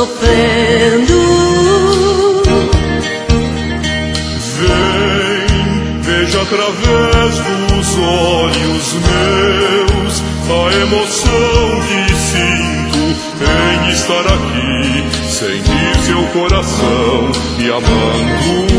sofrendo. Vem, veja através dos olhos meus a emoção que sinto em estar aqui, sentir seu coração me amando.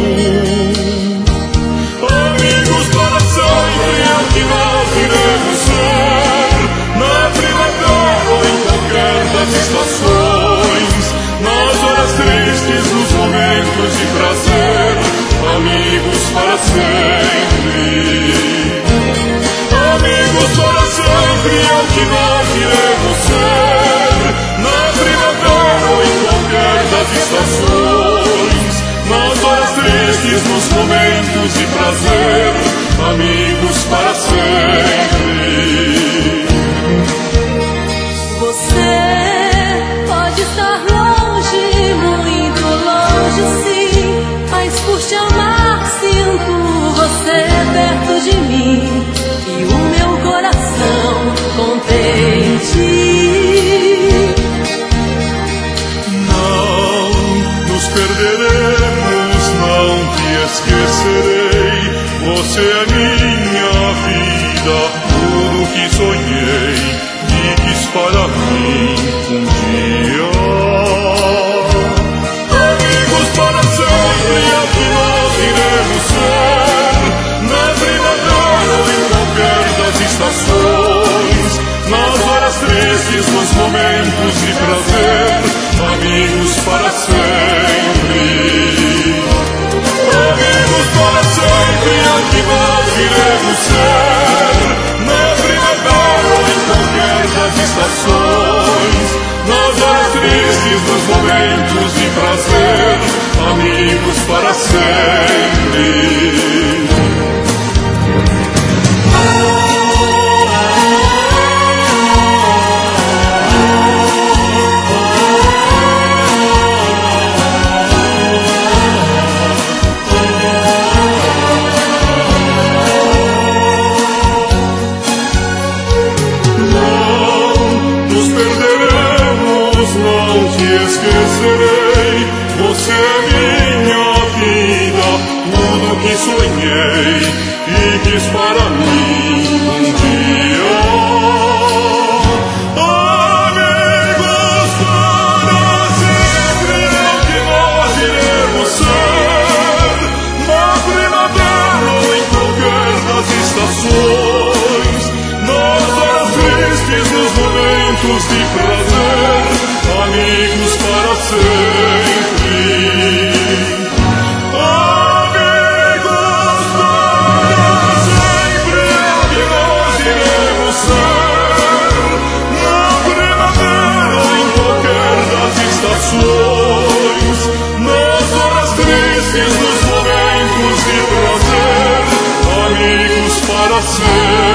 Amigos para sempre é o que nós iremos ser, na primavera ou em qualquer das estações, nas horas tristes, nos momentos de prazer, amigos para sempre. Amigos para sempre é o que nós iremos ser, na primavera ou em qualquer das estações, nas horas tristes, nos momentos de prazer, amigos para sempre. Você pode estar longe, muito longe, sim, mas por te amar sinto você perto de mim e o meu coração contente. Não nos perderemos, não te esquecerei. Você é minha vida, tudo que sonhei e quis para mim um dia. Amigos para sempre é o que nós iremos ser, na primavera ou em qualquer das estações, nas horas tristes, nos momentos de prazer, amigos para sempre. Amigos para sempre é o que nós iremos ser, na primavera ou em qualquer das estações, nas horas tristes, nos momentos de prazer, amigos para sempre. Esquecerei, você é minha vida, tudo que sonhei e quis para mim um dia. Amigos para sempre é o que nós iremos ser, na primavera ou em qualquer das estações, nas horas tristes, nos momentos de prazer, amigos para sempre. Amigos para sempre é o que nós iremos ser, na primavera ou em qualquer das estações, nas horas tristes, nos momentos de prazer, amigos para sempre.